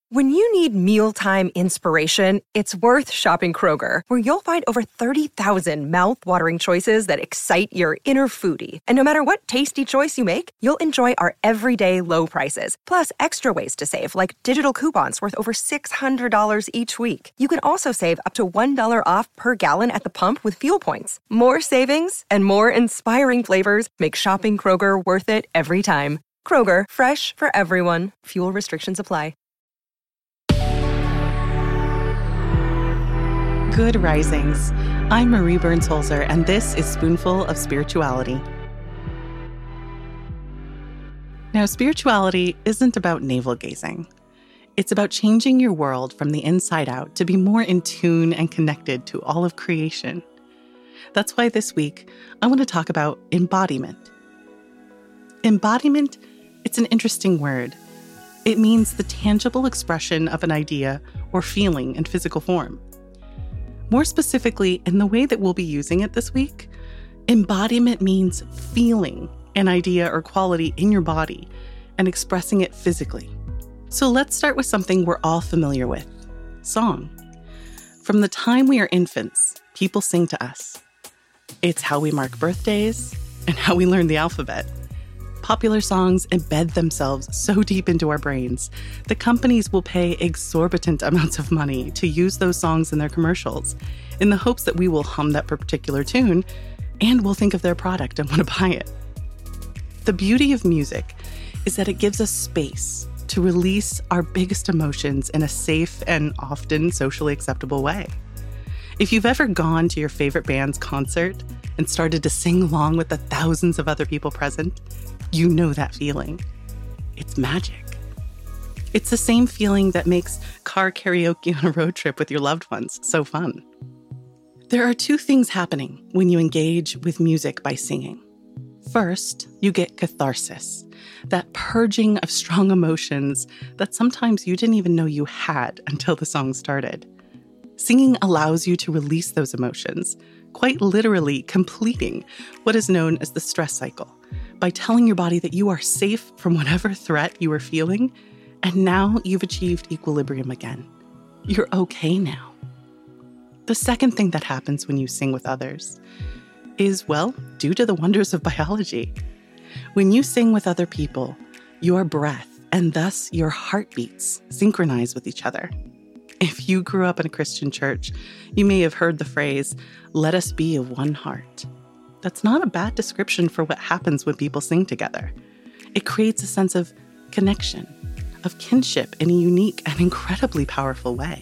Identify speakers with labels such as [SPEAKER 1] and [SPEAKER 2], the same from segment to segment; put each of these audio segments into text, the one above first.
[SPEAKER 1] When you need mealtime inspiration, it's worth shopping Kroger, where you'll find over 30,000 mouth-watering choices that excite your inner foodie. And no matter what tasty choice you make, you'll enjoy our everyday low prices, plus extra ways to save, like digital coupons worth over $600 each week. You can also save up to $1 off per gallon at the pump with fuel points. More savings and more inspiring flavors make shopping Kroger worth it every time. Kroger, fresh for everyone. Fuel restrictions apply.
[SPEAKER 2] Good risings. I'm Marie Burns-Holzer, and this is Spoonful of Spirituality. Now, spirituality isn't about navel-gazing. It's about changing your world from the inside out to be more in tune and connected to all of creation. That's why this week, I want to talk about embodiment. Embodiment, it's an interesting word. It means the tangible expression of an idea or feeling in physical form. More specifically, in the way that we'll be using it this week, embodiment means feeling an idea or quality in your body and expressing it physically. So let's start with something we're all familiar with, song. From the time we are infants, people sing to us. It's how we mark birthdays and how we learn the alphabet. Popular songs embed themselves so deep into our brains that companies will pay exorbitant amounts of money to use those songs in their commercials in the hopes that we will hum that particular tune and we'll think of their product and want to buy it. The beauty of music is that it gives us space to release our biggest emotions in a safe and often socially acceptable way. If you've ever gone to your favorite band's concert and started to sing along with the thousands of other people present, you know that feeling. It's magic. It's the same feeling that makes car karaoke on a road trip with your loved ones so fun. There are two things happening when you engage with music by singing. First, you get catharsis, that purging of strong emotions that sometimes you didn't even know you had until the song started. Singing allows you to release those emotions, quite literally completing what is known as the stress cycle, by telling your body that you are safe from whatever threat you are feeling, and now you've achieved equilibrium again. You're okay now. The second thing that happens when you sing with others is, well, due to the wonders of biology. When you sing with other people, your breath and thus your heartbeats synchronize with each other. If you grew up in a Christian church, you may have heard the phrase, "Let us be of one heart." That's not a bad description for what happens when people sing together. It creates a sense of connection, of kinship in a unique and incredibly powerful way.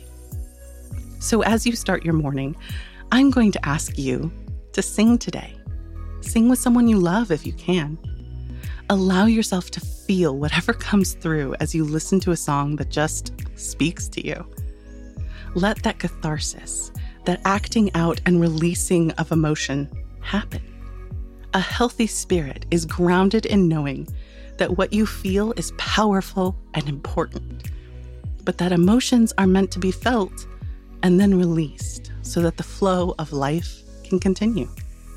[SPEAKER 2] So as you start your morning, I'm going to ask you to sing today. Sing with someone you love if you can. Allow yourself to feel whatever comes through as you listen to a song that just speaks to you. Let that catharsis, that acting out and releasing of emotion happen. A healthy spirit is grounded in knowing that what you feel is powerful and important, but that emotions are meant to be felt and then released so that the flow of life can continue.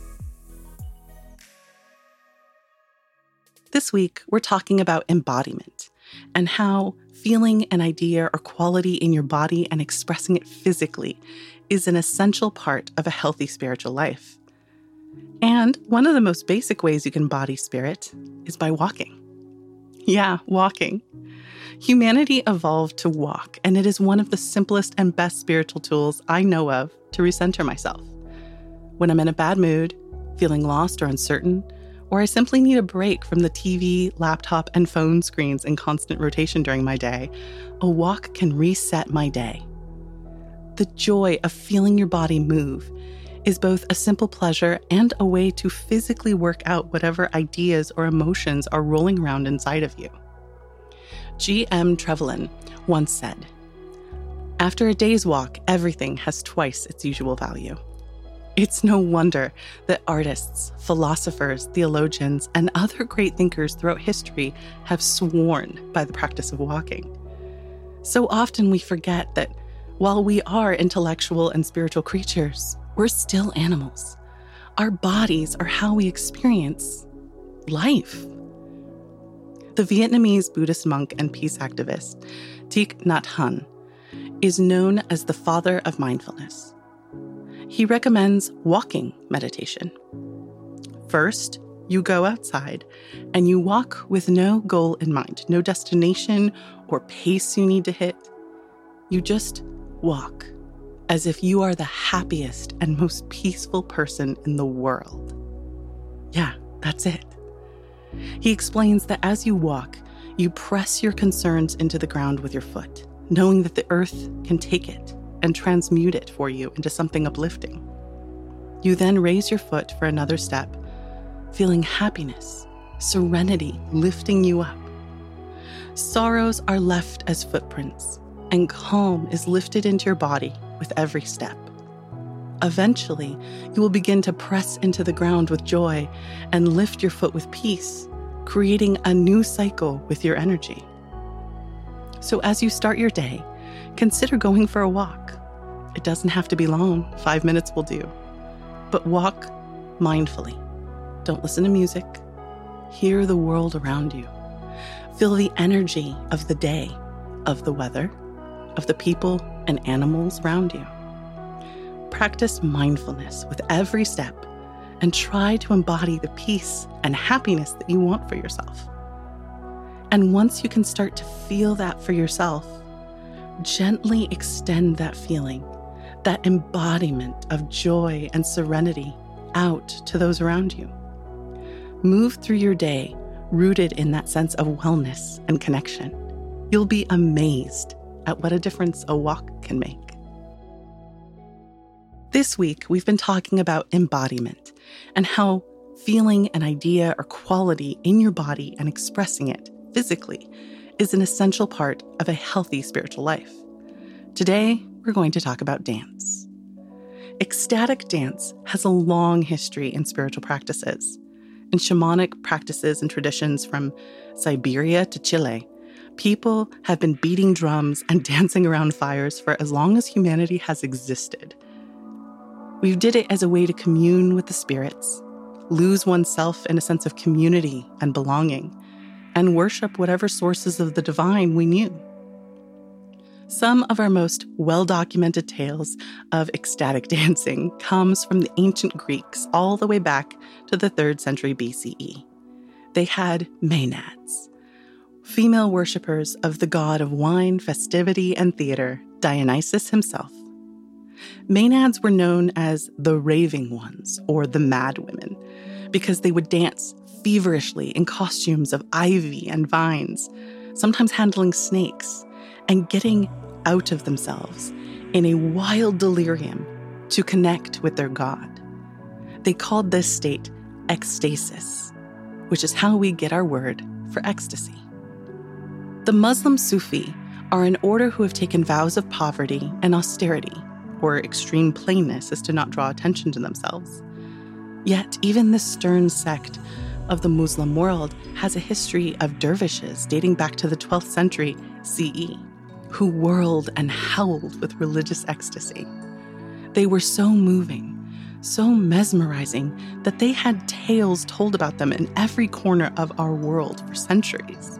[SPEAKER 2] This week, we're talking about embodiment and how feeling an idea or quality in your body and expressing it physically is an essential part of a healthy spiritual life. And one of the most basic ways you can embody spirit is by walking. Yeah, walking. Humanity evolved to walk, and it is one of the simplest and best spiritual tools I know of to recenter myself. When I'm in a bad mood, feeling lost or uncertain, or I simply need a break from the TV, laptop, and phone screens in constant rotation during my day, a walk can reset my day. The joy of feeling your body move is both a simple pleasure and a way to physically work out whatever ideas or emotions are rolling around inside of you. G.M. Trevelyan once said, "After a day's walk, everything has twice its usual value." It's no wonder that artists, philosophers, theologians, and other great thinkers throughout history have sworn by the practice of walking. So often we forget that while we are intellectual and spiritual creatures, we're still animals. Our bodies are how we experience life. The Vietnamese Buddhist monk and peace activist Thich Nhat Hanh, is known as the father of mindfulness. He recommends walking meditation. First, you go outside and you walk with no goal in mind, no destination or pace you need to hit. You just walk as if you are the happiest and most peaceful person in the world. Yeah, that's it. He explains that as you walk, you press your concerns into the ground with your foot, knowing that the earth can take it and transmute it for you into something uplifting. You then raise your foot for another step, feeling happiness, serenity lifting you up. Sorrows are left as footprints, and calm is lifted into your body with every step. Eventually, you will begin to press into the ground with joy and lift your foot with peace, creating a new cycle with your energy. So as you start your day, consider going for a walk. It doesn't have to be long, 5 minutes will do. But walk mindfully. Don't listen to music. Hear the world around you. Feel the energy of the day, of the weather, of the people and animals around you. Practice mindfulness with every step and try to embody the peace and happiness that you want for yourself. And once you can start to feel that for yourself, gently extend that feeling, that embodiment of joy and serenity out to those around you. Move through your day rooted in that sense of wellness and connection. You'll be amazed at what a difference a walk can make. This week, we've been talking about embodiment and how feeling an idea or quality in your body and expressing it physically is an essential part of a healthy spiritual life. Today, we're going to talk about dance. Ecstatic dance has a long history in spiritual practices. In shamanic practices and traditions from Siberia to Chile, people have been beating drums and dancing around fires for as long as humanity has existed. We did it as a way to commune with the spirits, lose oneself in a sense of community and belonging, and worship whatever sources of the divine we knew. Some of our most well-documented tales of ecstatic dancing comes from the ancient Greeks all the way back to the 3rd century BCE. They had Maenads, female worshippers of the god of wine, festivity, and theater, Dionysus himself. Maenads were known as the raving ones, or the mad women, because they would dance feverishly in costumes of ivy and vines, sometimes handling snakes, and getting out of themselves in a wild delirium to connect with their god. They called this state ecstasis, which is how we get our word for ecstasy. The Muslim Sufi are an order who have taken vows of poverty and austerity, or extreme plainness as to not draw attention to themselves. Yet, even this stern sect of the Muslim world has a history of dervishes dating back to the 12th century CE, who whirled and howled with religious ecstasy. They were so moving, so mesmerizing, that they had tales told about them in every corner of our world for centuries.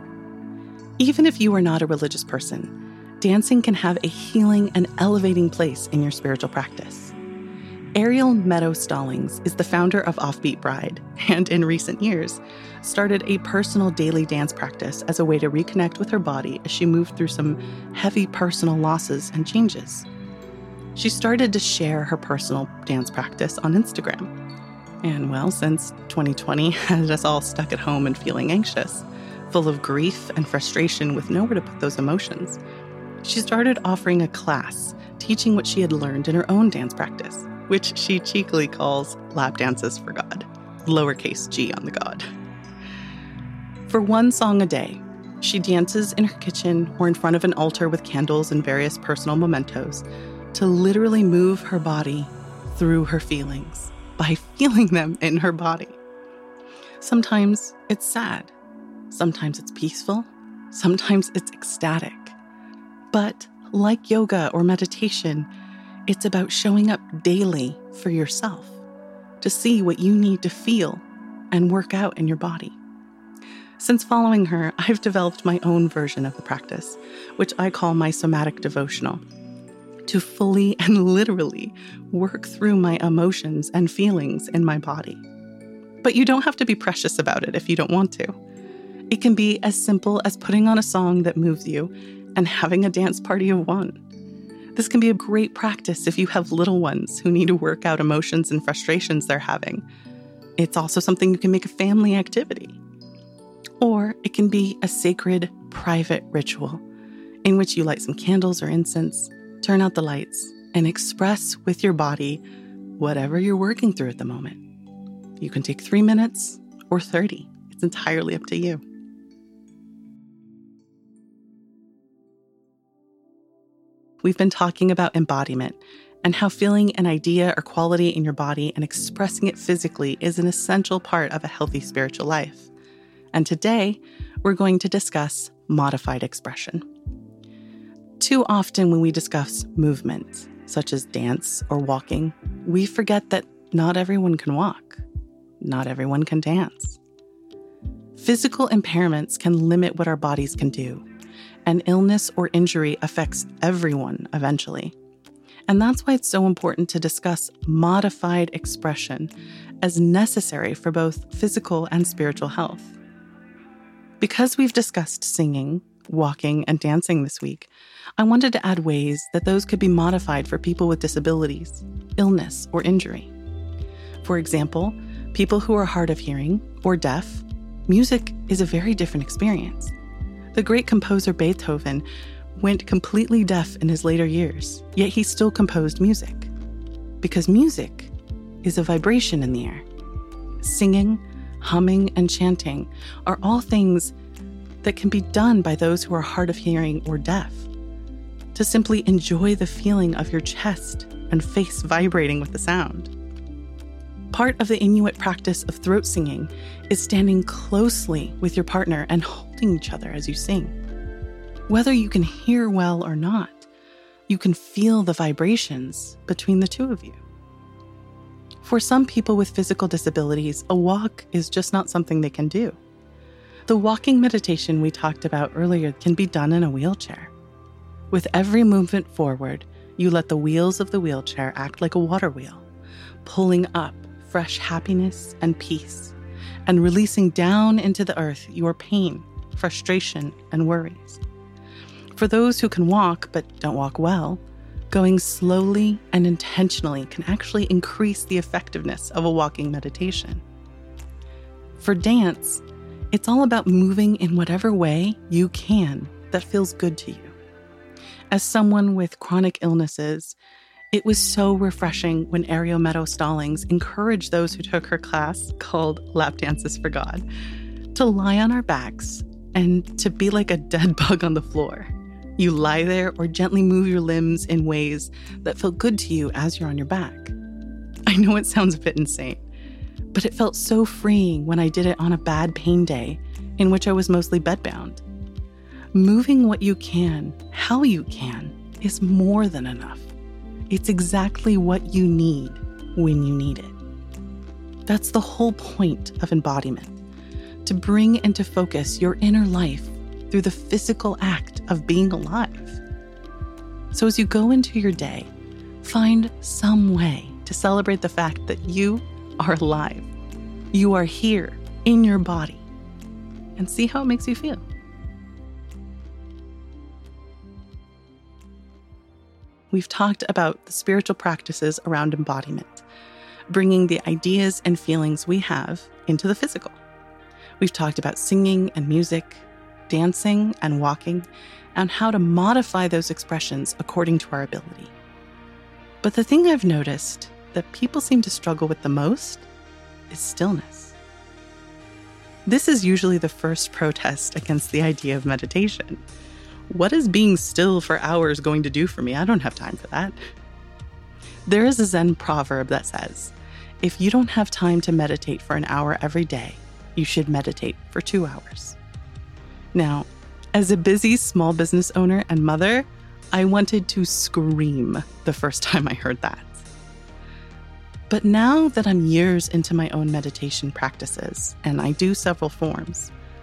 [SPEAKER 2] Even if you are not a religious person, dancing can have a healing and elevating place in your spiritual practice. Ariel Meadow Stallings is the founder of Offbeat Bride, and in recent years, started a personal daily dance practice as a way to reconnect with her body as she moved through some heavy personal losses and changes. She started to share her personal dance practice on Instagram. And well, since 2020 had us all stuck at home and feeling anxious, full of grief and frustration with nowhere to put those emotions, she started offering a class teaching what she had learned in her own dance practice, which she cheekily calls Lap Dances for God, lowercase g on the God. For one song a day, she dances in her kitchen or in front of an altar with candles and various personal mementos to literally move her body through her feelings by feeling them in her body. Sometimes it's sad, sometimes it's peaceful, sometimes it's ecstatic. But like yoga or meditation, it's about showing up daily for yourself to see what you need to feel and work out in your body. Since following her, I've developed my own version of the practice, which I call my somatic devotional, to fully and literally work through my emotions and feelings in my body. But you don't have to be precious about it if you don't want to. It can be as simple as putting on a song that moves you and having a dance party of one. This can be a great practice if you have little ones who need to work out emotions and frustrations they're having. It's also something you can make a family activity. Or it can be a sacred, private ritual in which you light some candles or incense, turn out the lights, and express with your body whatever you're working through at the moment. You can take 3 minutes or 30. It's entirely up to you. We've been talking about embodiment and how feeling an idea or quality in your body and expressing it physically is an essential part of a healthy spiritual life. And today, we're going to discuss modified expression. Too often when we discuss movement, such as dance or walking, we forget that not everyone can walk. Not everyone can dance. Physical impairments can limit what our bodies can do, and illness or injury affects everyone eventually. And that's why it's so important to discuss modified expression as necessary for both physical and spiritual health. Because we've discussed singing, walking, and dancing this week, I wanted to add ways that those could be modified for people with disabilities, illness, or injury. For example, people who are hard of hearing or deaf, music is a very different experience. The great composer Beethoven went completely deaf in his later years, yet he still composed music. Because music is a vibration in the air. Singing, humming, and chanting are all things that can be done by those who are hard of hearing or deaf. To simply enjoy the feeling of your chest and face vibrating with the sound. Part of the Inuit practice of throat singing is standing closely with your partner and holding each other as you sing. Whether you can hear well or not, you can feel the vibrations between the two of you. For some people with physical disabilities, a walk is just not something they can do. The walking meditation we talked about earlier can be done in a wheelchair. With every movement forward, you let the wheels of the wheelchair act like a water wheel, pulling up fresh happiness and peace, and releasing down into the earth your pain, frustration, and worries. For those who can walk but don't walk well, going slowly and intentionally can actually increase the effectiveness of a walking meditation. For dance, it's all about moving in whatever way you can that feels good to you. As someone with chronic illnesses, it was so refreshing when Ariel Meadow Stallings encouraged those who took her class, called Lap Dances for God, to lie on our backs and to be like a dead bug on the floor. You lie there or gently move your limbs in ways that feel good to you as you're on your back. I know it sounds a bit insane, but it felt so freeing when I did it on a bad pain day in which I was mostly bedbound. Moving what you can, how you can, is more than enough. It's exactly what you need when you need it. That's the whole point of embodiment, to bring into focus your inner life through the physical act of being alive. So as you go into your day, find some way to celebrate the fact that you are alive. You are here in your body, and see how it makes you feel. We've talked about the spiritual practices around embodiment, bringing the ideas and feelings we have into the physical. We've talked about singing and music, dancing and walking, and how to modify those expressions according to our ability. But the thing I've noticed that people seem to struggle with the most is stillness. This is usually the first protest against the idea of meditation. What is being still for hours going to do for me? I don't have time for that. There is a Zen proverb that says, if you don't have time to meditate for an hour every day, you should meditate for 2 hours. Now, as a busy small business owner and mother, I wanted to scream the first time I heard that. But now that I'm years into my own meditation practices, and I do several forms,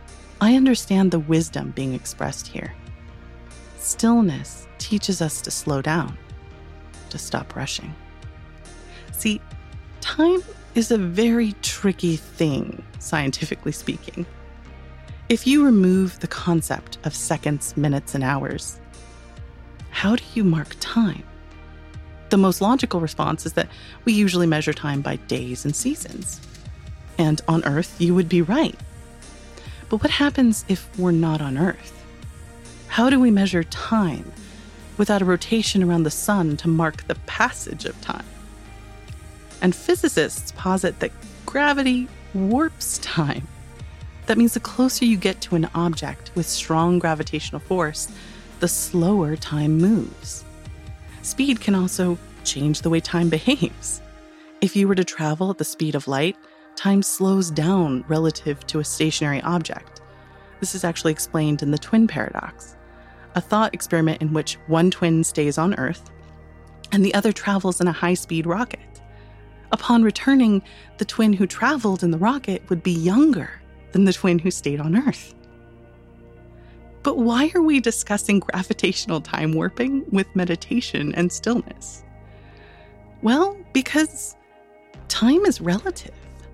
[SPEAKER 2] I understand the wisdom being expressed here. Stillness teaches us to slow down, to stop rushing. See, time is a very tricky thing, scientifically speaking. If you remove the concept of seconds, minutes, and hours, how do you mark time? The most logical response is that we usually measure time by days and seasons. And on Earth, you would be right. But what happens if we're not on Earth? How do we measure time without a rotation around the sun to mark the passage of time? And physicists posit that gravity warps time. That means the closer you get to an object with strong gravitational force, the slower time moves. Speed can also change the way time behaves. If you were to travel at the speed of light, time slows down relative to a stationary object. This is actually explained in the twin paradox, a thought experiment in which one twin stays on Earth and the other travels in a high-speed rocket. Upon returning, the twin who traveled in the rocket would be younger than the twin who stayed on Earth. But why are we discussing gravitational time warping with meditation and stillness? Well, because time is relative.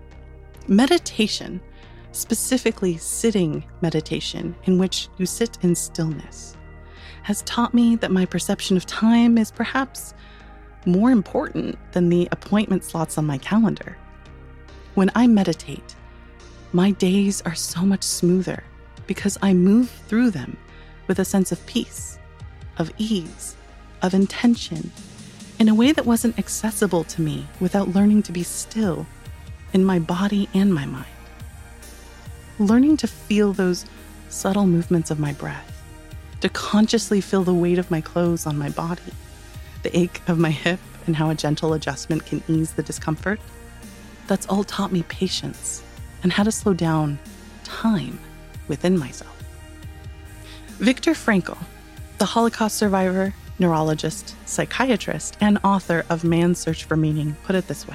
[SPEAKER 2] Meditation, specifically sitting meditation, in which you sit in stillness, has taught me that my perception of time is perhaps more important than the appointment slots on my calendar. When I meditate, my days are so much smoother because I move through them with a sense of peace, of ease, of intention, in a way that wasn't accessible to me without learning to be still in my body and my mind. Learning to feel those subtle movements of my breath, to consciously feel the weight of my clothes on my body, the ache of my hip and how a gentle adjustment can ease the discomfort. That's all taught me patience and how to slow down time within myself. Viktor Frankl, the Holocaust survivor, neurologist, psychiatrist, and author of Man's Search for Meaning, put it this way: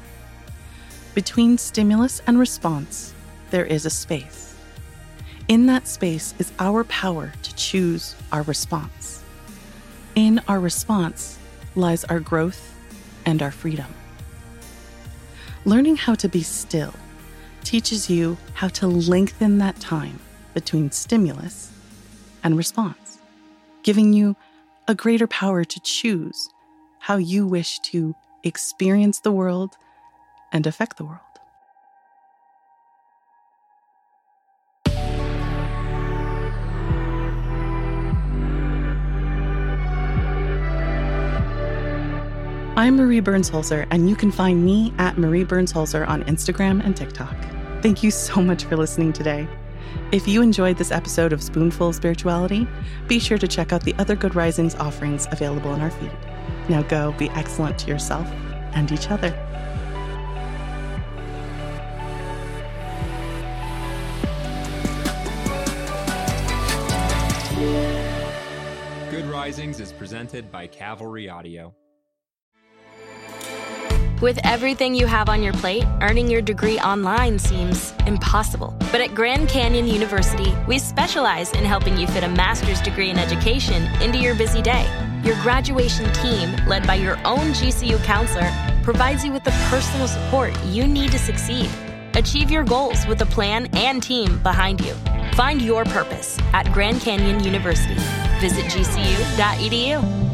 [SPEAKER 2] between stimulus and response, there is a space. In that space is our power to choose our response. In our response lies our growth and our freedom. Learning how to be still teaches you how to lengthen that time between stimulus and response, giving you a greater power to choose how you wish to experience the world and affect the world. I'm Marie Burns-Holzer, and you can find me at Marie Burns-Holzer on Instagram and TikTok. Thank you so much for listening today. If you enjoyed this episode of Spoonful of Spirituality, be sure to check out the other Good Risings offerings available in our feed. Now go be excellent to yourself and each other.
[SPEAKER 3] Good Risings is presented by Cavalry Audio.
[SPEAKER 4] With everything you have on your plate, earning your degree online seems impossible. But at Grand Canyon University, we specialize in helping you fit a master's degree in education into your busy day. Your graduation team, led by your own GCU counselor, provides you with the personal support you need to succeed. Achieve your goals with a plan and team behind you. Find your purpose at Grand Canyon University. Visit gcu.edu.